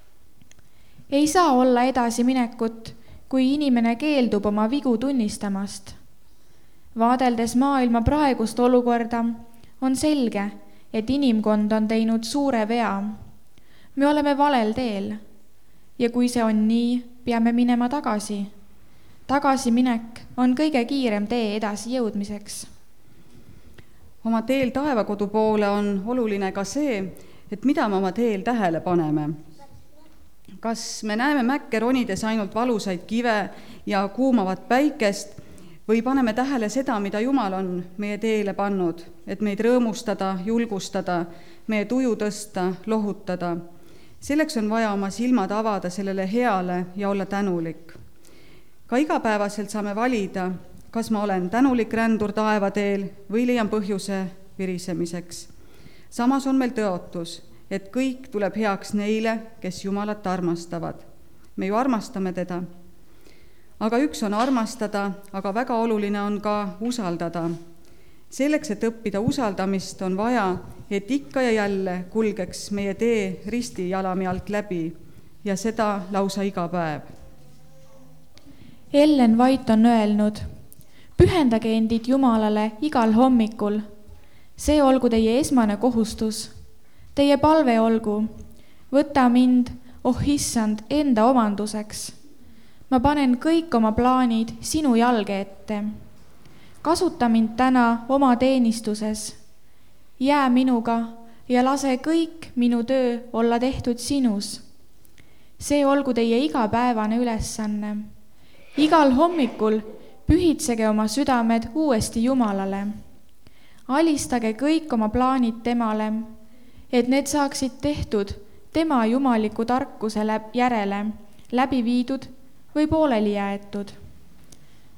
Ei saa olla edasiminekut, kui inimene keeldub oma vigu tunnistamast. Vaadeldes maailma praegust olukorda, on selge, et inimkond on teinud suure vea. Me oleme valel teel ja kui see on nii, peame minema tagasi. Tagasiminek on kõige kiirem tee edasi jõudmiseks. Oma teel taevakodu poole on oluline ka see, et mida me oma teel tähele paneme. Kas me näeme mäkke ronides ainult valusaid kive ja kuumavat päikest või paneme tähele seda, mida Jumal on meie teele pannud, et meid rõõmustada, julgustada, meie tuju tõsta, lohutada. Selleks on vaja oma silmad avada sellele heale ja olla tänulik. Ka igapäevaselt saame valida, kas ma olen tänulik rändur taevateel või leian põhjuse virisemiseks. Samas on meil tõotus, et kõik tuleb heaks neile, kes Jumalat armastavad. Me ju armastame teda. Aga üks on armastada, aga väga oluline on ka usaldada. Selleks, et õppida usaldamist, on vaja, et ikka ja jälle kulgeks meie tee ristijalami alt läbi ja seda lausa iga päev. Ellen White on öelnud, pühendage endid Jumalale igal hommikul. See olgu teie esmane kohustus. Teie palve olgu, võta mind, oh issand, enda omanduseks. Ma panen kõik oma plaanid sinu jalge ette. Kasuta mind täna oma teenistuses. Jää minuga ja lase kõik minu töö olla tehtud sinus. See olgu teie igapäevane ülesanne. Igal hommikul pühitsege oma südamed uuesti Jumalale. Alistage kõik oma plaanid temale, et need saaksid tehtud tema jumaliku tarkuse järele, läbi viidud või pooleli jäetud.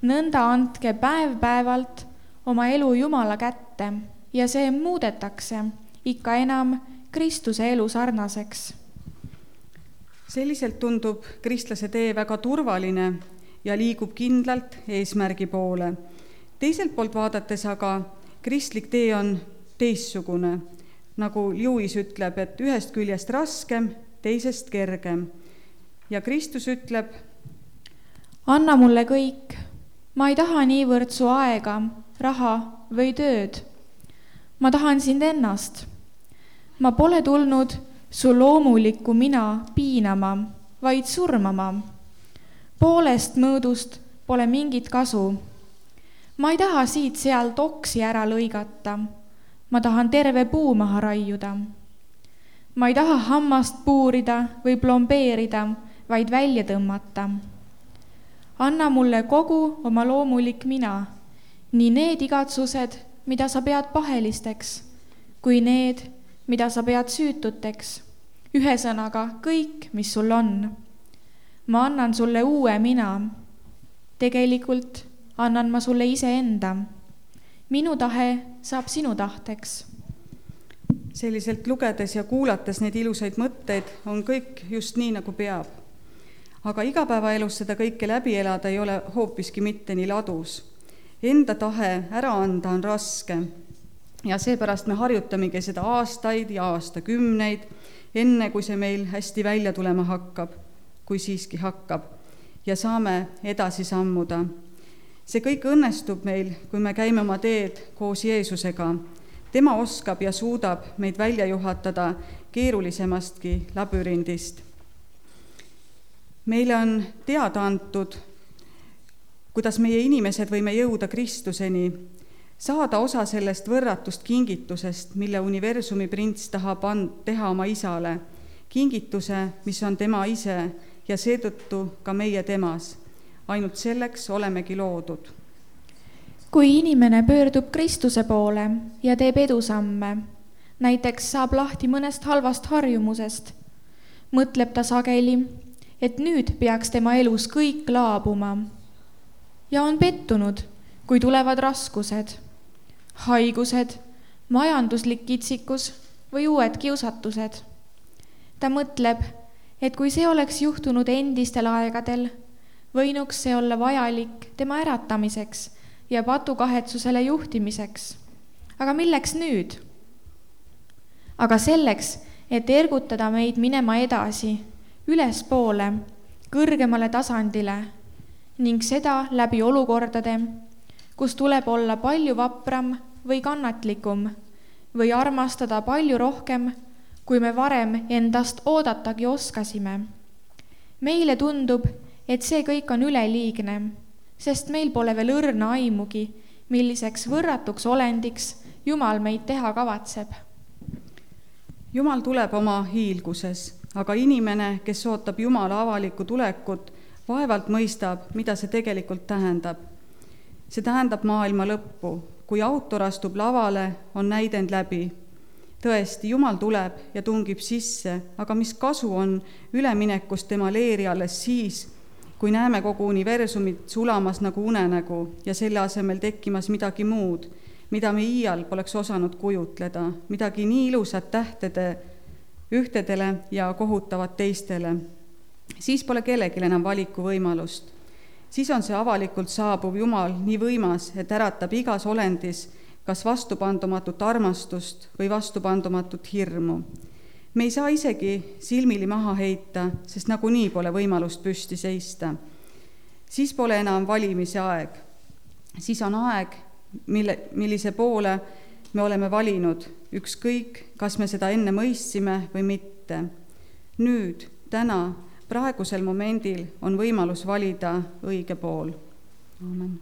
nõnda andke päev-päevalt oma elu Jumala kätte ja see muudetakse ikka enam Kristuse elu sarnaseks. Selliselt tundub kristlase tee väga turvaline ja liigub kindlalt eesmärgi poole. Teiselt poolt vaadates aga kristlik tee on teistsugune. Nagu Lewis ütleb, et ühest küljest raskem, teisest kergem. Ja Kristus ütleb: anna mulle kõik, ma ei taha niivõrd su aega, raha või tööd. Ma tahan sind ennast. Ma pole tulnud su loomulikku mina piinama, vaid surmama. Poolest mõõdust pole mingit kasu. Ma ei taha siit-sealt oksi ära lõigata. Ma tahan terve puu maha raiuda. Ma ei taha hammast puurida või plombeerida, vaid välja tõmmata. Anna mulle kogu oma loomulik mina, nii need igatsused, mida sa pead pahelisteks, kui need, mida sa pead süütuteks. Ühesõnaga kõik, mis sul on. Ma annan sulle uue mina. Tegelikult annan ma sulle iseenda. Minu tahe saab sinu tahteks. Selliselt lugedes ja kuulates neid ilusaid mõtteid on kõik just nii, nagu peab. Aga igapäevaelus seda kõike läbi elada ei ole hoopiski mitte nii ladus. Enda tahe ära anda on raske ja seepärast me harjutamegi seda aastaid ja aastakümneid, enne kui see meil hästi välja tulema hakkab, kui siiski hakkab, ja saame edasi sammuda. See kõik õnnestub meil, kui me käime oma teed koos Jeesusega. Tema oskab ja suudab meid välja juhatada keerulisemastki labürindist. Meile on teada antud, kuidas meie inimesed võime jõuda Kristuseni, saada osa sellest võrratust kingitusest, mille universumi prints tahab teha oma isale, kingituse, mis on tema ise ja seetõttu ka meie temas. Ainult selleks olemegi loodud. Kui inimene pöördub Kristuse poole ja teeb edusamme, näiteks saab lahti mõnest halvast harjumusest, mõtleb ta sageli, et nüüd peaks tema elus kõik laabuma. Ja on pettunud, kui tulevad raskused, haigused, majanduslik kitsikus või uued kiusatused. Ta mõtleb, et kui see oleks juhtunud endistel aegadel, võinuks see olla vajalik tema äratamiseks ja patukahetsusele juhtimiseks. Aga milleks nüüd? Aga selleks, et ergutada meid minema edasi, ülespoole, kõrgemale tasandile ning seda läbi olukordade, kus tuleb olla palju vapram või kannatlikum või armastada palju rohkem, kui me varem endast oodatagi oskasime. Meile tundub, et see kõik on üleliigne, sest meil pole veel õrna aimugi, milliseks võrratuks olendiks Jumal meid teha kavatseb. Jumal tuleb oma hiilguses, aga inimene, kes ootab Jumala avalikku tulekut, vaevalt mõistab, mida see tegelikult tähendab. See tähendab maailma lõppu. Kui autor astub lavale, on näidend läbi. Tõesti, Jumal tuleb ja tungib sisse, aga mis kasu on üleminekust tema leeri alles siis, kui näeme kogu universumit sulamas nagu unenägu ja selle asemel tekkimas midagi muud, mida me iial poleks osanud kujutleda, midagi nii ilusat tähtede ühtedele ja kohutavad teistele. Siis pole kellelgi enam valiku võimalust. Siis on see avalikult saabuv Jumal nii võimas, et äratab igas olendis kas vastupandumatut armastust või vastupandumatut hirmu. Me ei saa isegi silmili maha heita, sest nagunii pole võimalust püsti seista. Siis pole enam valimise aeg. Siis on aeg, millise poole me oleme valinud, ükskõik, kas me seda enne mõistsime või mitte. Nüüd, täna, praegusel momendil on võimalus valida õige pool. Amen.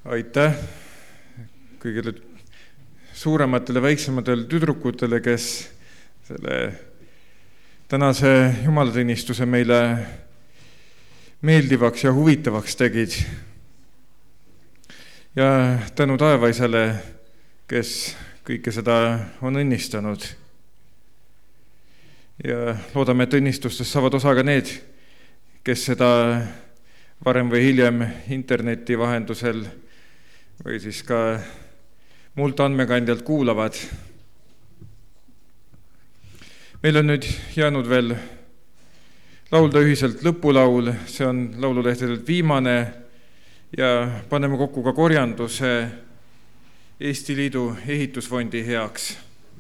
aitäh kõigile suurematele, väiksematele tüdrukutele, kes selle tänase jumalateenistuse meile meeldivaks ja huvitavaks tegid. Ja tänu taevaisale, kes kõike seda on õnnistanud. Ja loodame, et õnnistustest saavad osa ka need, kes seda varem või hiljem interneti vahendusel või siis ka muult andmekandjalt kuulavad. Meil on nüüd jäänud veel laulda ühiselt lõpulaul, see on laululehtedelt viimane ja paneme kokku ka korjanduse Eesti Liidu ehitusfondi heaks.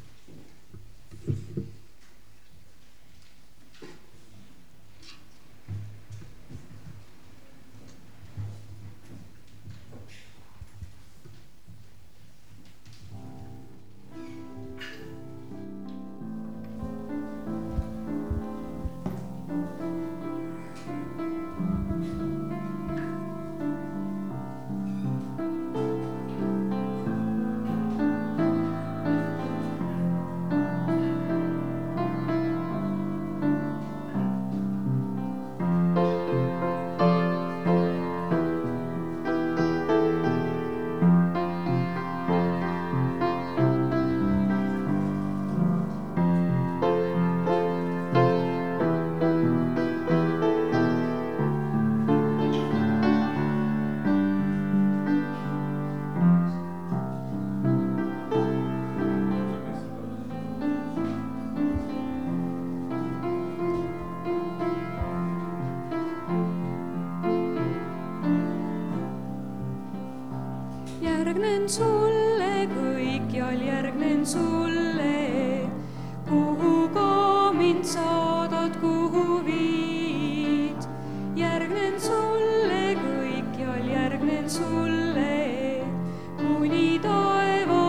Järgnen sulle kõikjal, järgnen sulle, kuhu ka mind saadad, kuhu viid. Järgnen sulle kõikjal, järgnen sulle, kuni taeva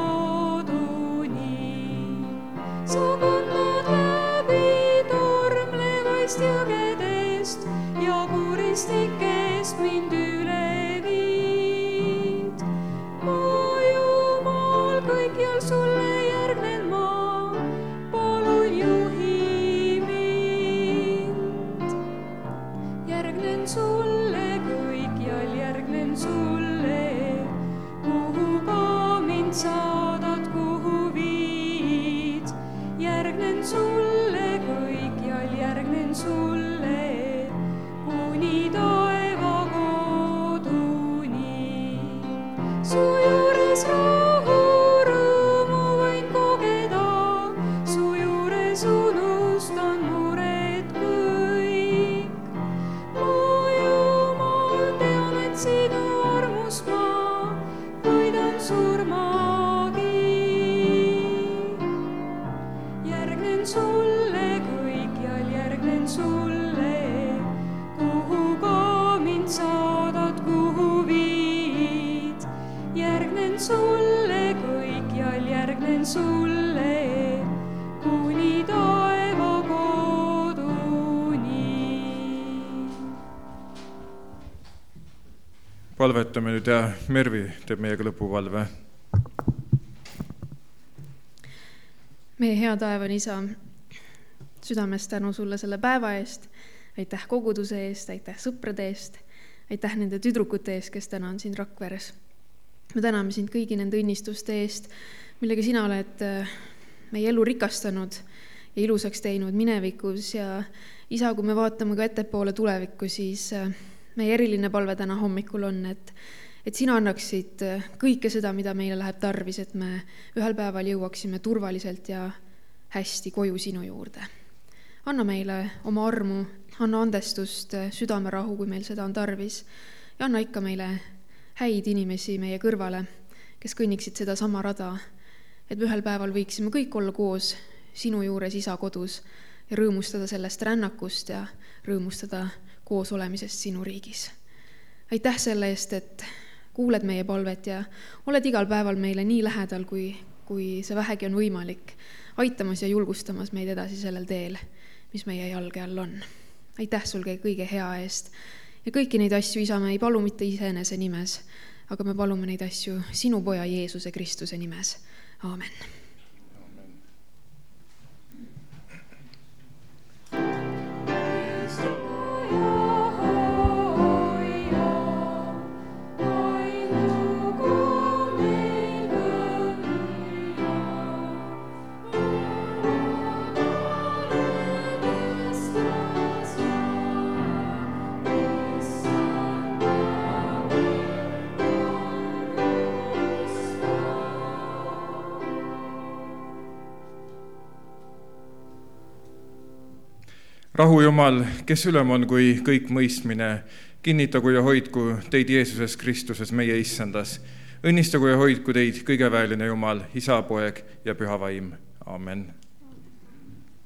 koduni. Sa kannad läbi tormlevaist jõgedest ja kuristikest mind üle. Sulle järgnen ma, palun juhi mind. Järgnen sulle kõikjal, järgnen sulle, kuhu ka mind saadad, kuhu viid. Järgnen sulle kõikjal, järgnen sulle, kuni taeva koduni. Su juures rahu unustan mured kõik. Ma Jumal tean, et sinu armus ma võidan surmagi. Järgnen sulle kõikjal, järgnen sulle, kuhu ka mind saadad, kuhu viid. Järgnen sulle kõikjal, järgnen sulle, kuni taeva koduni. Palvetame nüüd ja Mervi teeb meiega lõpupalve. Meie hea taevane isa, südamest tänu sulle selle päeva eest, aitäh koguduse eest, aitäh sõprade eest, aitäh nende tüdrukute eest, kes täna on siin Rakveres. Me täname sind kõigi nende õnnistuste eest, millega sina oled meie elu rikastanud ja ilusaks teinud minevikus ja isa, kui me vaatame ka ettepoole tulevikku, siis meie eriline palve täna hommikul on, et sina annaksid kõike seda, mida meile läheb tarvis, et me ühel päeval jõuaksime turvaliselt ja hästi koju sinu juurde. Anna meile oma armu, anna andestust, südamerahu, kui meil seda on tarvis ja anna ikka meile häid inimesi meie kõrvale, kes kõnniksid seda sama rada, et ühel päeval võiksime kõik olla koos sinu juures isa kodus ja rõõmustada sellest rännakust ja rõõmustada koos olemisest sinu riigis. Aitäh selle eest, et kuuled meie palvet ja oled igal päeval meile nii lähedal, kui see vähegi on võimalik, aitamas ja julgustamas meid edasi sellel teel, mis meie jalge all on. Aitäh sul kõige hea eest ja kõiki neid asju, isa, me ei palu mitte iseenese nimes, aga me palume neid asju sinu poja Jeesuse Kristuse nimes. Aamen. Rahu Jumal, kes ülem on kui kõik mõistmine, kinnitagu ja hoidku teid Jeesuses Kristuses, meie issandas. Õnnistagu ja hoidku teid kõigeväeline Jumal, Isa, Poeg ja Püha Vaim. Amen.